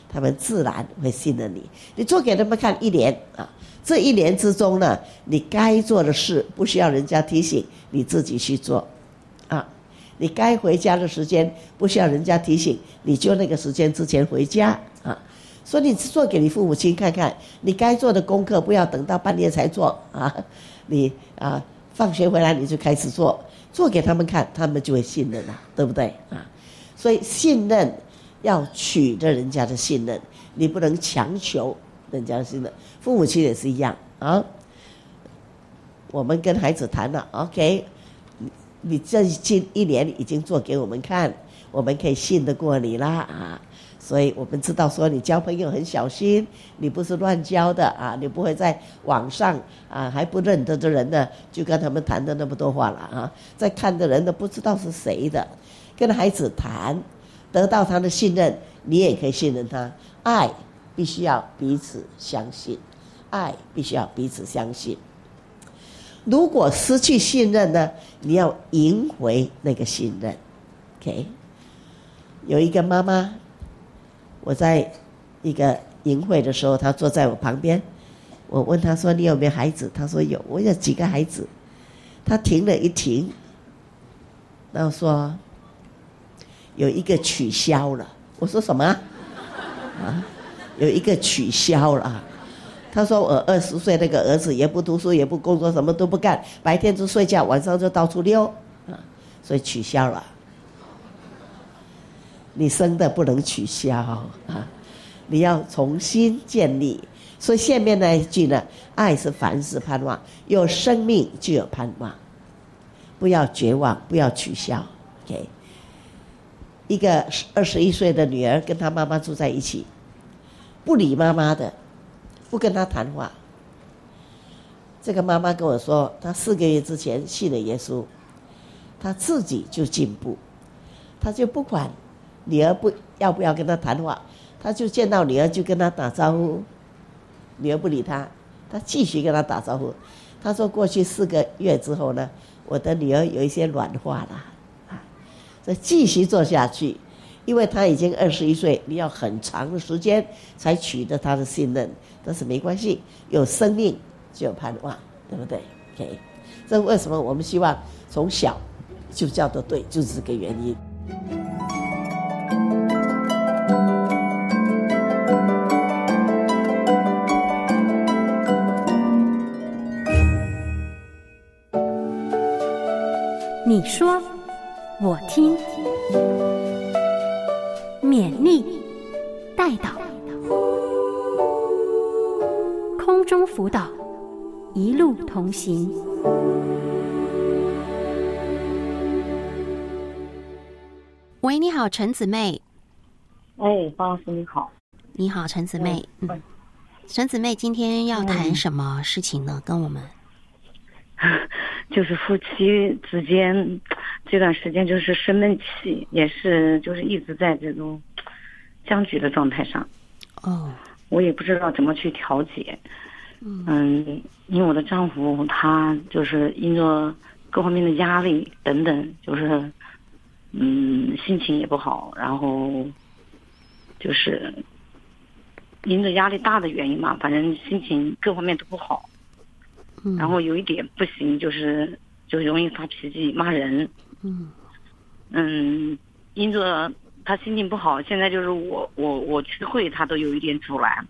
他们自然会信任你。你做给他们看一年啊，这一年之中呢，你该做的事不需要人家提醒，你自己去做啊。你该回家的时间不需要人家提醒，你就那个时间之前回家啊。所以你做给你父母亲看看，你该做的功课不要等到半夜才做啊，你啊放学回来你就开始做，做给他们看，他们就会信任了，对不对啊？所以信任要取得人家的信任，你不能强求人家的信任。父母亲也是一样啊。我们跟孩子谈了 ，OK， 你这近一年已经做给我们看，我们可以信得过你啦啊。所以我们知道说你交朋友很小心，你不是乱交的啊，你不会在网上啊还不认得的人呢就跟他们谈的那么多话了啊，在看的人呢不知道是谁的，跟孩子谈，得到他的信任，你也可以信任他。爱必须要彼此相信，爱必须要彼此相信。如果失去信任呢，你要赢回那个信任。 OK， 有一个妈妈，我在一个营会的时候，她坐在我旁边，我问她说你有没有孩子，她说有。我有几个孩子，她停了一停，然后说有一个取消了。我说什么啊？有一个取消了。她说我二十岁那个儿子也不读书也不工作，什么都不干，白天就睡觉，晚上就到处溜啊，所以取消了。你生的不能取消啊，你要重新建立。所以下面那一句呢，爱是凡事盼望，有生命就有盼望，不要绝望，不要取消。 OK， 一个二十一岁的女儿跟她妈妈住在一起，不理妈妈的，不跟她谈话。这个妈妈跟我说，她四个月之前信了耶稣，她自己就进步，她就不管女儿不要不要跟她谈话，她就见到女儿就跟她打招呼，女儿不理她，她继续跟她打招呼。她说过去四个月之后呢，我的女儿有一些软化了啊，所以继续做下去，因为她已经二十一岁，你要很长的时间才取得她的信任，但是没关系，有生命就有盼望，对不对 ？OK， 这为什么我们希望从小就教得对，就是这个原因。 你说，我听，勉励，带导，空中辅导，一路同行。 喂，你好，陈姊妹。 哎，方老师你好。 你好，陈姊妹。嗯，嗯陈姊妹今天要谈什么事情呢？嗯、跟我们。 就是夫妻之间这段时间就是生闷气，也是就是一直在这种僵局的状态上。 哦， 我也不知道怎么去调节。嗯, 嗯因为我的丈夫他就是因着各方面的压力等等，就是嗯心情也不好，然后就是因着压力大的原因嘛，反正心情各方面都不好。然后有一点不行，就是就容易发脾气骂人。 嗯嗯，因着他心情不好，现在就是我我我去会他都有一点阻拦。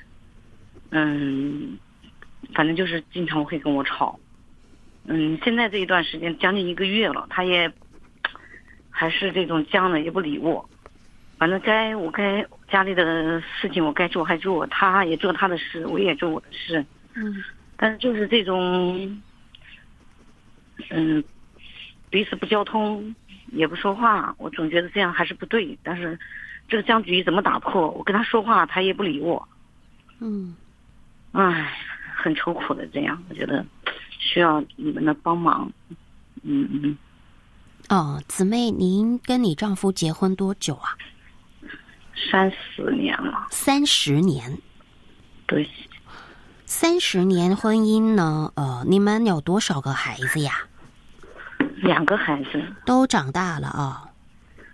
嗯，反正就是经常会跟我吵。嗯，现在这一段时间将近一个月了，他也还是这种僵的，也不理我。反正该我该家里的事情我该做还做，他也做他的事，我也做我的事。 嗯。 但是就是这种，嗯，彼此不交通，也不说话，我总觉得这样还是不对。但是这个僵局怎么打破？我跟他说话，他也不理我。 嗯， 唉，很愁苦的这样，我觉得需要你们的帮忙。嗯嗯。 哦，姊妹，您跟你丈夫结婚多久啊？ 三十年了。 三十年。 对。 三十年婚姻呢？呃，你们有多少个孩子呀？ 两个孩子。 都长大了啊、哦。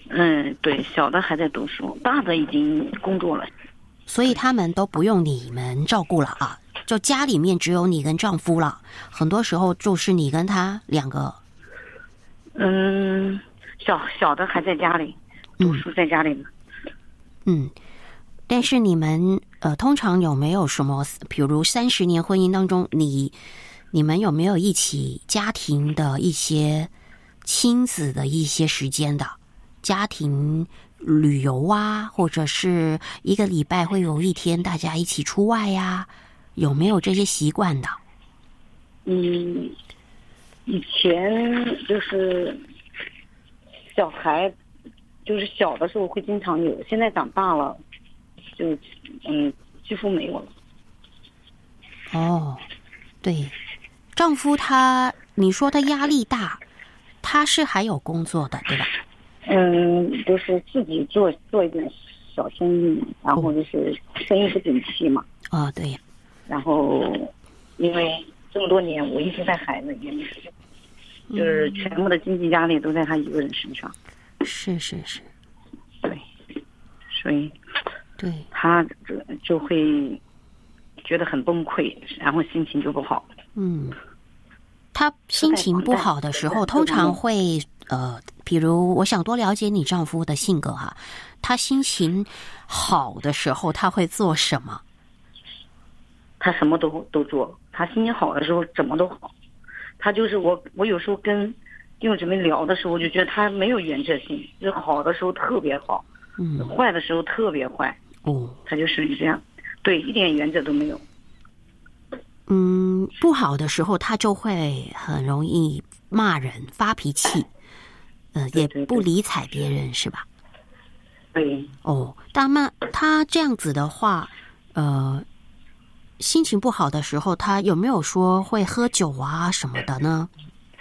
嗯，对，小的还在读书，大的已经工作了。 所以他们都不用你们照顾了啊，就家里面只有你跟丈夫了，很多时候就是你跟他两个。 嗯，小小的还在家里读书，在家里呢。 嗯，但是你们呃，通常有没有什么，比如三十年婚姻当中，你你们有没有一起家庭的一些亲子的一些时间的家庭旅游啊，或者是一个礼拜会有一天大家一起出外呀、啊，有没有这些习惯的？ 嗯，以前就是小孩。就是小的时候会经常有，现在长大了，就嗯几乎没有了。 哦，对，丈夫他，你说他压力大，他是还有工作的，对吧？ 嗯，就是自己做做一点小生意，然后就是生意是景气嘛。 啊、哦，对呀。 然后因为这么多年我一直带孩子，也就是全部的经济压力都在他一个人身上。 是是是， 对，所以对他就会觉得很崩溃，然后心情就不好。 嗯，他心情不好的时候，通常会呃，比如我想多了解你丈夫的性格哈，他心情好的时候他会做什么？ 他什么都都做，他心情好的时候怎么都好。他就是我，我有时候跟弟兄姊妹聊的时候，我就觉得他没有原则性，就好的时候特别好， 嗯， 坏的时候特别坏， 哦， 他就属于这样，对，一点原则都没有。 嗯，不好的时候他就会很容易骂人、发脾气，呃，也不理睬别人，是吧？ 对。 哦，大妈，他这样子的话，呃，心情不好的时候，他有没有说会喝酒啊什么的呢？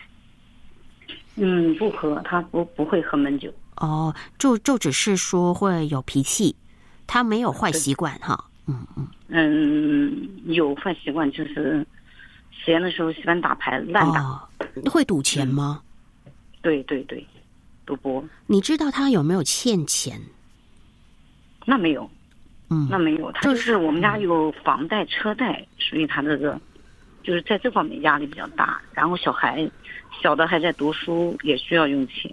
嗯，不喝，他不不会喝闷酒。 哦，就就只是说会有脾气，他没有坏习惯哈。嗯嗯。 嗯，有坏习惯，就是闲的时候喜欢打牌，乱打。 哦，会赌钱吗？ 嗯、对对对，赌博。 你知道他有没有欠钱？ 那没有。 嗯， 那没有，他就是我们家有房贷、车贷，所以他这个就是在这方面压力比较大。然后小孩小的还在读书，也需要用钱。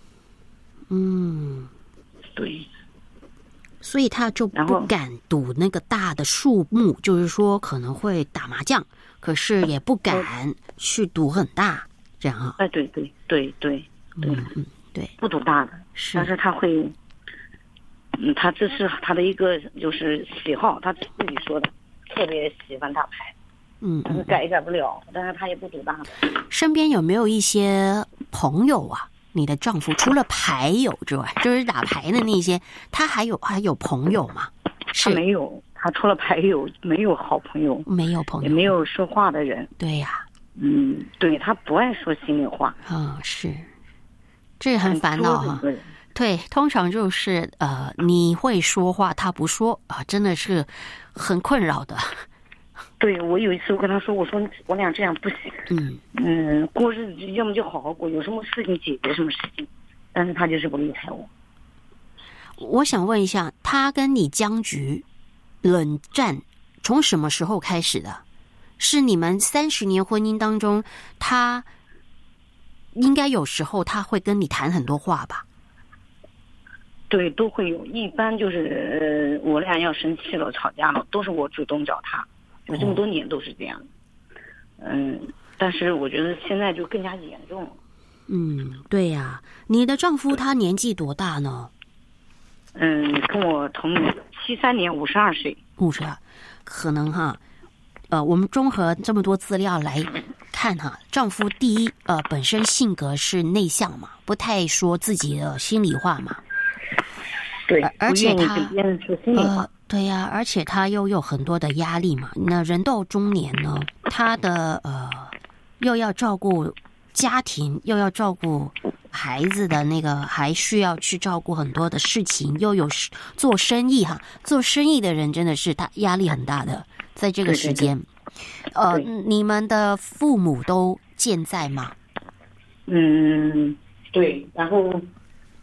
嗯， 对。 所以他就不敢赌那个大的数目，就是说可能会打麻将，可是也不敢去赌很大，这样啊？ 哎，对对对对对， 嗯嗯，对， 不赌大的， 是， 但是他会。嗯，他这是他的一个就是喜好，他自己说的，特别喜欢打牌， 嗯， 但是改也改不了，但是他也不赌大的。 身边有没有一些朋友啊？你的丈夫除了牌友之外，就是打牌的那些，他还有还有朋友吗？ 他没有，他除了牌友没有好朋友， 没有朋友， 也没有说话的人。 对呀、啊， 嗯，对他不爱说心里话啊、哦，是，这很烦恼哈。对，通常就是呃，你会说话，他不说啊，真的是很困扰的。 对，我有一次我跟他说，我说我俩这样不行， 嗯嗯，过日子要么就好好过，有什么事情解决什么事情，但是他就是不理睬我。 我想问一下，他跟你僵局、冷战，从什么时候开始的？是你们三十年婚姻当中，他应该有时候他会跟你谈很多话吧？ 对，都会有。一般就是呃，我俩要生气了、吵架了，都是我主动找他，有这么多年都是这样。嗯，但是我觉得现在就更加严重了。 嗯，对呀、啊。你的丈夫他年纪多大呢？ 嗯，跟我同年，七三年，五十二岁。 五十二，可能哈，呃，我们综合这么多资料来看哈，丈夫第一呃本身性格是内向嘛，不太说自己的心里话嘛。 对， 而且他呃， 对呀、啊，而且他又有很多的压力嘛。那人到中年呢，他的呃又要照顾家庭，又要照顾孩子的那个，还需要去照顾很多的事情，又有做生意哈。做生意的人真的是他压力很大的，在这个时间。 对对对呃， 对你们的父母都健在吗？ 嗯，对，然后。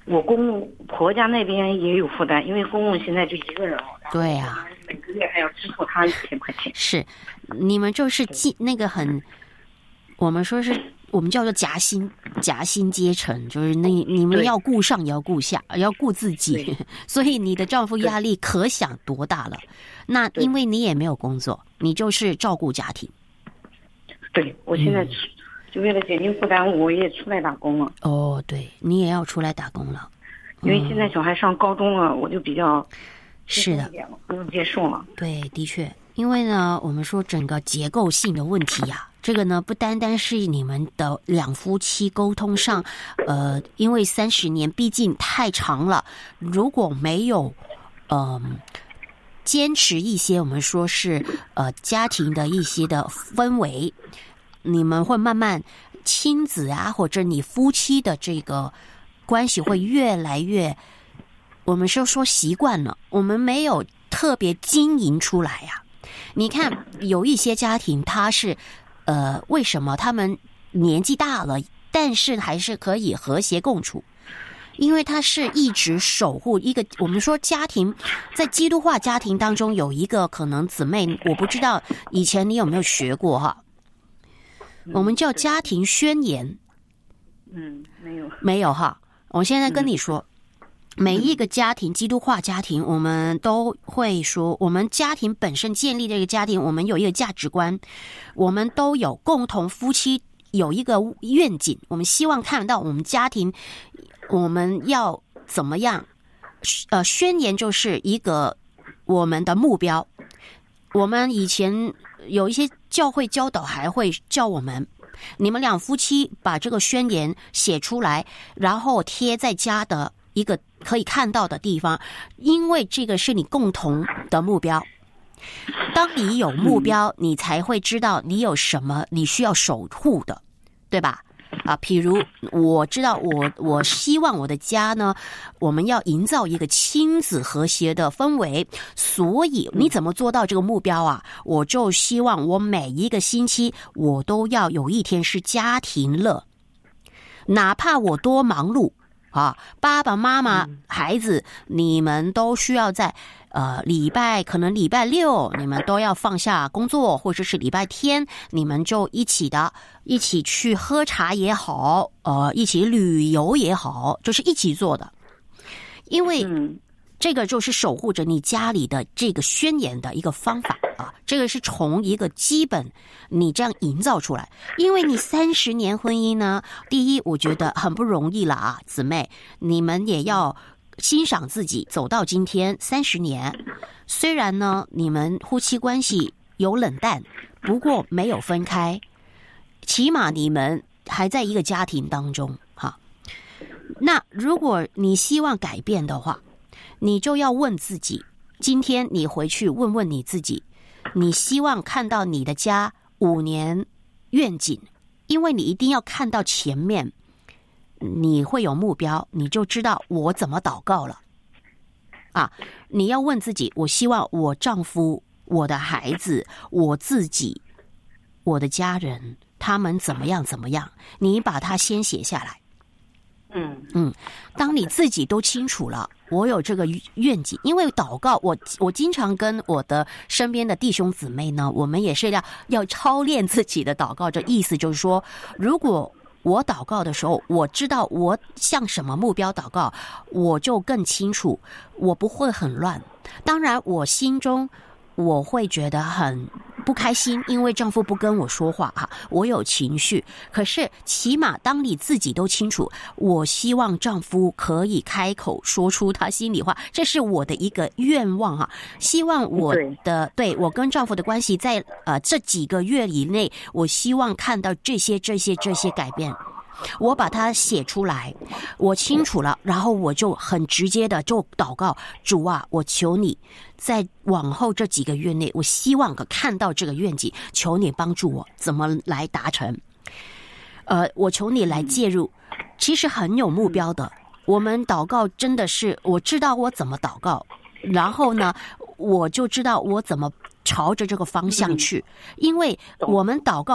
我公公婆家那边也有负担，因为公公现在就一个人了。 对呀、啊， 每个月还要支付他一千块钱。 是，你们就是进那个很，我们说是我们叫做夹心夹心阶层，就是那你们要顾上也要顾下，要顾自己，所以你的丈夫压力可想多大了。那因为你也没有工作，你就是照顾家庭。 对，我现在、嗯、就为了减轻负担，我也出来打工了。 哦，对，你也要出来打工了， 因为现在小孩上高中了，我就比较是的， 不用接受了。 对，的确，因为呢，我们说整个结构性的问题呀、啊，这个呢不单单是你们的两夫妻沟通上，呃，因为三十年毕竟太长了，如果没有，嗯、呃。坚持一些我们说是呃家庭的一些的氛围，你们会慢慢亲子啊，或者你夫妻的这个关系会越来越，我们是说习惯了，我们没有特别经营出来呀、啊。你看有一些家庭，他是呃为什么他们年纪大了，但是还是可以和谐共处？因为他是一直守护一个，我们说家庭，在基督化家庭当中有一个可能姊妹，我不知道以前你有没有学过哈，我们叫家庭宣言。 嗯，没有， 没有哈。我现在跟你说，每一个家庭，基督化家庭，我们都会说，我们家庭本身建立这个家庭，我们有一个价值观，我们都有共同夫妻有一个愿景，我们希望看到我们家庭。我们要怎么样？呃，宣言就是一个我们的目标。我们以前有一些教会教导还会叫我们，你们两夫妻把这个宣言写出来，然后贴在家的一个可以看到的地方，因为这个是你共同的目标。当你有目标，你才会知道你有什么你需要守护的，对吧？啊，譬如我知道我我希望我的家呢，我们要营造一个亲子和谐的氛围，所以你怎么做到这个目标啊？我就希望我每一个星期我都要有一天是家庭乐，哪怕我多忙碌啊，爸爸妈妈、孩子，你们都需要在呃礼拜可能礼拜六你们都要放下工作，或者是礼拜天你们就一起的一起去喝茶也好，呃一起旅游也好，就是一起做的，因为这个就是守护着你家里的这个宣言的一个方法啊，这个是从一个基本你这样营造出来。因为你三十年婚姻呢，第一我觉得很不容易了啊，姊妹，你们也要欣赏自己走到今天三十年，虽然呢你们夫妻关系有冷淡，不过没有分开，起码你们还在一个家庭当中哈。那如果你希望改变的话，你就要问自己，今天你回去问问你自己，你希望看到你的家五年愿景，因为你一定要看到前面，你会有目标，你就知道我怎么祷告了啊！你要问自己，我希望我丈夫、我的孩子、我自己、我的家人，他们怎么样怎么样，你把它先写下来。 嗯嗯，当你自己都清楚了，我有这个愿景，因为祷告，我我经常跟我的身边的弟兄姊妹呢，我们也是要要操练自己的祷告。这意思就是说，如果我祷告的时候，我知道我向什么目标祷告，我就更清楚，我不会很乱。当然，我心中我会觉得很不开心，因为丈夫不跟我说话啊，我有情绪。可是起码当你自己都清楚，我希望丈夫可以开口说出他心里话，这是我的一个愿望啊。希望我的对, 对我跟丈夫的关系在呃这几个月以内，我希望看到这些这些这些改变。我把它写出来，我清楚了，然后我就很直接的就祷告，主啊，我求你在往后这几个月内，我希望可看到这个愿景，求你帮助我怎么来达成。呃，我求你来介入，其实很有目标的。我们祷告真的是，我知道我怎么祷告，然后呢，我就知道我怎么朝着这个方向去，因为我们祷告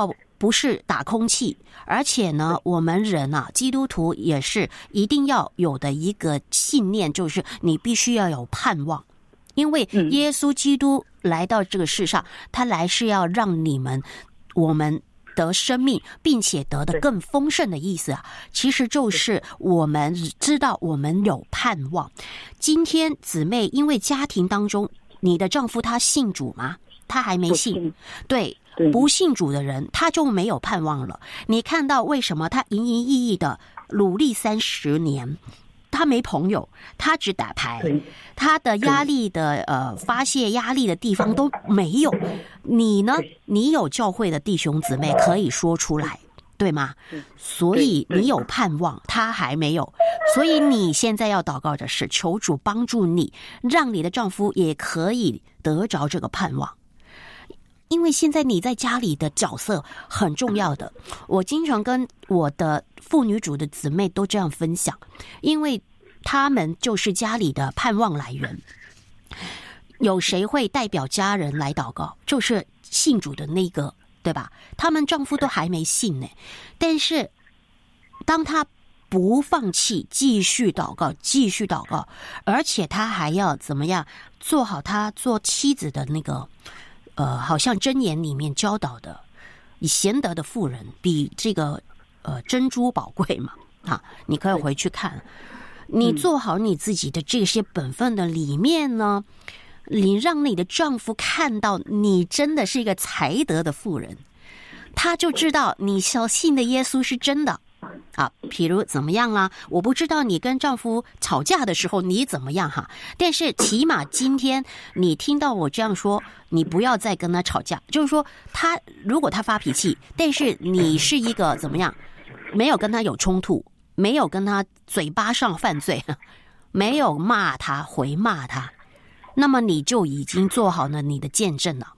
不是打空气，而且呢，我们人啊，基督徒也是一定要有的一个信念，就是你必须要有盼望，因为耶稣基督来到这个世上，他来是要让你们我们得生命，并且得的更丰盛的意思啊，其实就是我们知道我们有盼望。今天姊妹，因为家庭当中，你的丈夫他信主吗？他还没信，对。不信主的人，他就没有盼望了。你看到为什么他营营役役的努力三十年，他没朋友，他只打牌，他的压力的呃发泄压力的地方都没有。你呢？你有教会的弟兄姊妹可以说出来，对吗？所以你有盼望，他还没有。所以你现在要祷告的是，求主帮助你，让你的丈夫也可以得着这个盼望。因为现在你在家里的角色很重要的，我经常跟我的妇女主的姊妹都这样分享，因为他们就是家里的盼望来源。有谁会代表家人来祷告？就是信主的那个，对吧？他们丈夫都还没信呢，但是当他不放弃，继续祷告，继续祷告，而且他还要怎么样做好他做妻子的那个。呃，好像箴言里面教导的，以贤德的妇人比这个呃珍珠宝贵嘛啊！你可以回去看，你做好你自己的这些本分的里面呢，你让你的丈夫看到你真的是一个才德的妇人，他就知道你所信的耶稣是真的。啊，譬如怎么样啦？我不知道你跟丈夫吵架的时候你怎么样哈，但是起码今天你听到我这样说，你不要再跟他吵架。就是说，他如果他发脾气，但是你是一个怎么样，没有跟他有冲突，没有跟他嘴巴上犯罪，没有骂他回骂他，那么你就已经做好了你的见证了。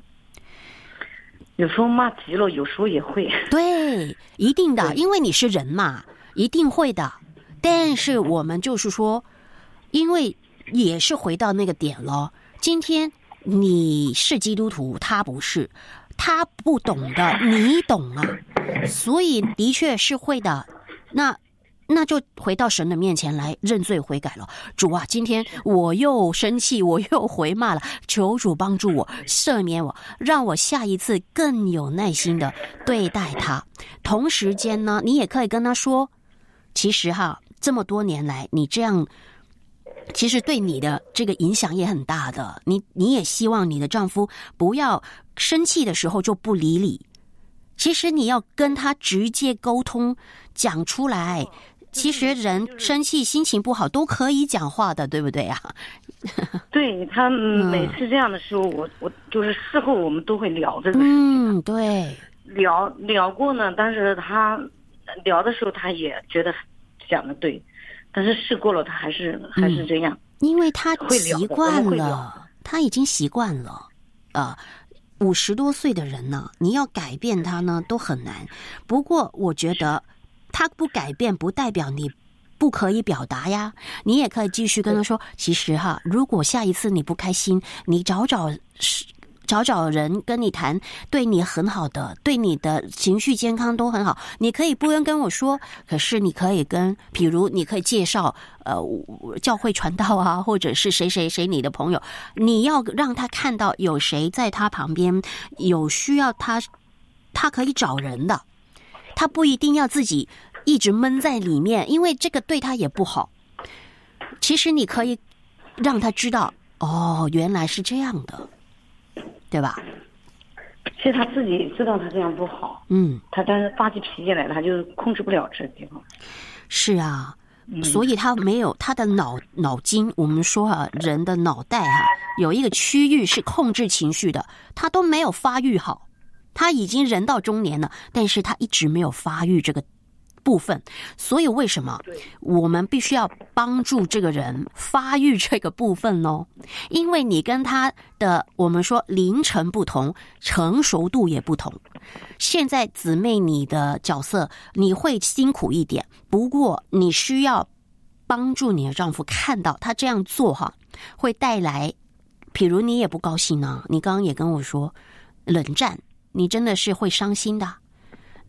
有时候骂急了，有时候也会。 对，一定的，因为你是人嘛，一定会的。但是我们就是说，因为也是回到那个点了。今天你是基督徒，他不是，他不懂的，你懂啊，所以的确是会的。那那就回到神的面前来认罪悔改了。主啊，今天我又生气，我又回骂了，求主帮助我，赦免我，让我下一次更有耐心的对待他。同时间呢，你也可以跟他说，其实哈，这么多年来你这样其实对你的这个影响也很大的，你你也希望你的丈夫不要生气的时候就不理你，其实你要跟他直接沟通讲出来。其实人生气心情不好都可以讲话的，对不对啊？ 对，他每次这样的时候，我我就是事后我们都会聊这个事情。 嗯，对， 聊聊过呢，但是他聊的时候他也觉得讲的对，但是试过了他还是还是这样， 嗯、因为他习惯了，他已经习惯了啊。五十多岁的人呢，你要改变他呢都很难。不过我觉得。他不改变不代表你不可以表达呀，你也可以继续跟他说，其实哈，如果下一次你不开心，你找找找找人跟你谈，对你很好的，对你的情绪健康都很好，你可以不用跟我说，可是你可以跟，比如你可以介绍呃教会传道啊，或者是谁谁谁你的朋友，你要让他看到有谁在他旁边，有需要他他可以找人的，他不一定要自己一直闷在里面，因为这个对他也不好。其实你可以让他知道，哦，原来是这样的，对吧？ 其实他自己知道他这样不好， 嗯， 他但是发起脾气来了，他就控制不了这地方。 是啊，所以他没有他的脑脑筋，我们说啊，人的脑袋啊，有一个区域是控制情绪的，他都没有发育好。他已经人到中年了，但是他一直没有发育这个部分，所以为什么我们必须要帮助这个人发育这个部分呢？因为你跟他的我们说龄程不同，成熟度也不同。现在姊妹你的角色你会辛苦一点，不过你需要帮助你的丈夫看到他这样做哈，会带来，比如你也不高兴啊，你刚刚也跟我说冷战。你真的是会伤心的，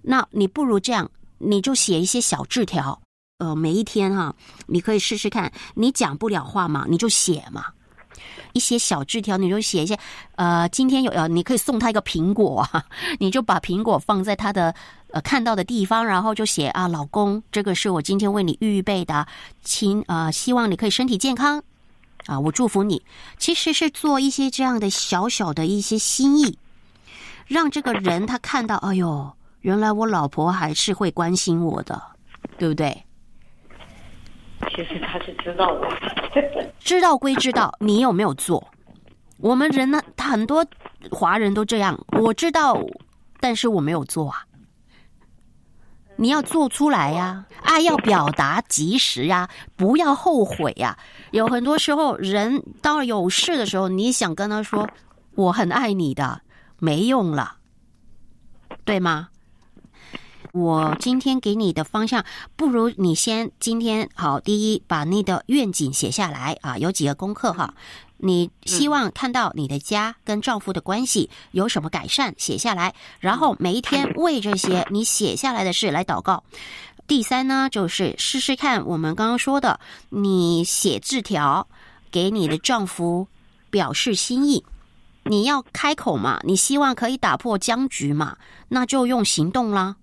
那你不如这样，你就写一些小字条，呃，每一天哈，你可以试试看。你讲不了话嘛，你就写嘛，一些小字条，你就写一些。呃，今天有呃，你可以送他一个苹果啊，你就把苹果放在他的呃看到的地方，然后就写啊，老公，这个是我今天为你预备的，亲呃，希望你可以身体健康啊，我祝福你。其实是做一些这样的小小的一些心意，让这个人他看到，哎呦。原来我老婆还是会关心我的，对不对？ 其实他是知道的， 知道归知道，你有没有做？我们人呢，很多华人都这样，我知道，但是我没有做啊。你要做出来呀、啊，爱要表达及时呀、啊，不要后悔呀、啊。有很多时候，人当有事的时候，你想跟他说我很爱你的，没用了，对吗？我今天给你的方向，不如你先今天好，第一把你的愿景写下来啊，有几个功课哈。你希望看到你的家跟丈夫的关系有什么改善，写下来，然后每一天为这些你写下来的事来祷告。第三呢，就是试试看我们刚刚说的，你写字条给你的丈夫表示心意。你要开口嘛，你希望可以打破僵局嘛，那就用行动啦。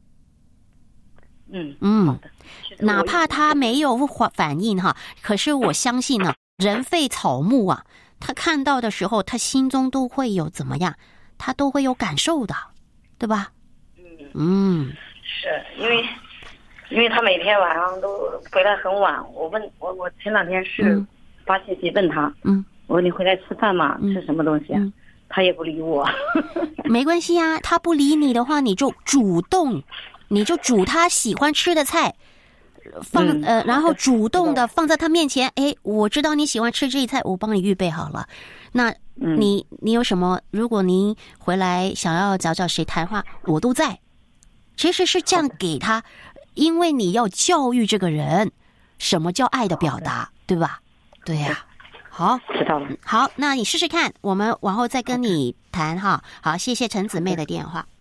嗯嗯，好的。哪怕他没有反应哈，可是我相信呢，人非草木啊，他看到的时候，他心中都会有怎么样，他都会有感受的，对吧？ 嗯嗯， 是因为因为他每天晚上都回来很晚，我问我我前两天是发信息问他，嗯，我说你回来吃饭吗？嗯、吃什么东西啊？嗯、他也不理我。 没关系啊，他不理你的话，你就主动。你就煮他喜欢吃的菜，放、嗯、呃，然后主动的放在他面前。哎，我知道你喜欢吃这一菜，我帮你预备好了。那你、嗯、你有什么？如果您回来想要找找谁谈话，我都在。其实是这样给他，因为你要教育这个人，什么叫爱的表达，对吧？对呀、啊。好， 知道了。 好，那你试试看，我们往后再跟你谈哈。好，谢谢陈姊妹的电话。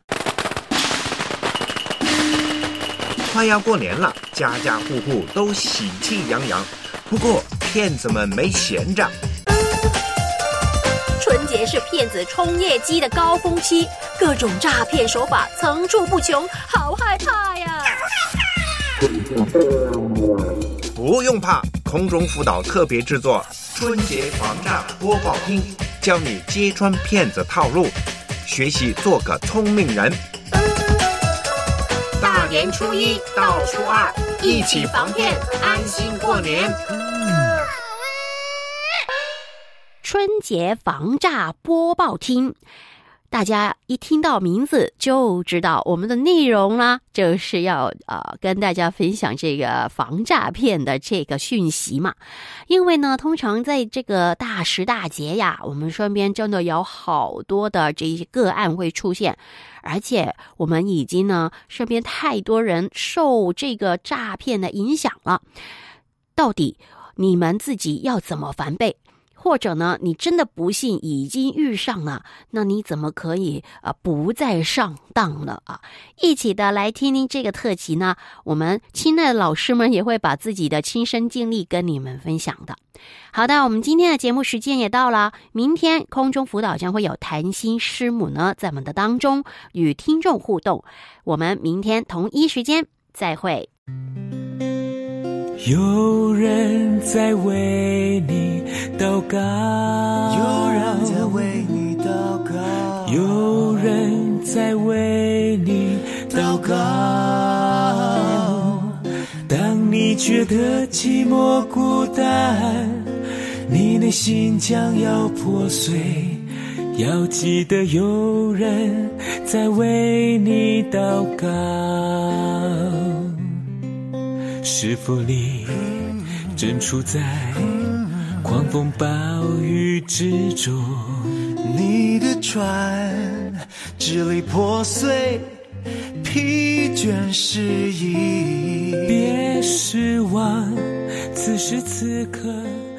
快要过年了，家家户户都喜气洋洋。不过骗子们没闲着。 春节是骗子冲业绩的高峰期，各种诈骗手法层出不穷，好害怕呀！ 不用怕，空中辅导特别制作春节防诈播报厅，教你揭穿骗子套路，学习做个聪明人。大年初一到初二，一起防骗，安心过年。 春节防诈播报厅，大家一听到名字就知道我们的内容啦，就是要呃跟大家分享这个防诈骗的这个讯息嘛。因为呢，通常在这个大时大节呀，我们身边真的有好多的这些个案会出现，而且我们已经呢身边太多人受这个诈骗的影响了。到底你们自己要怎么防备？或者呢，你真的不幸已经遇上了，那你怎么可以呃不再上当了啊？一起的来听听这个特辑呢，我们亲爱的老师们也会把自己的亲身经历跟你们分享的。好的，我们今天的节目时间也到了，明天空中辅导将会有谈心师母呢在我们的当中与听众互动，我们明天同一时间再会。 有人在为你祷告， 有人在为你祷告， 有人在为你祷告。当你觉得寂寞孤单，你内心将要破碎，要记得有人在为你祷告。是否你正处在狂风暴雨之中？ 你的船支离破碎，疲倦失意。 别失望，此时此刻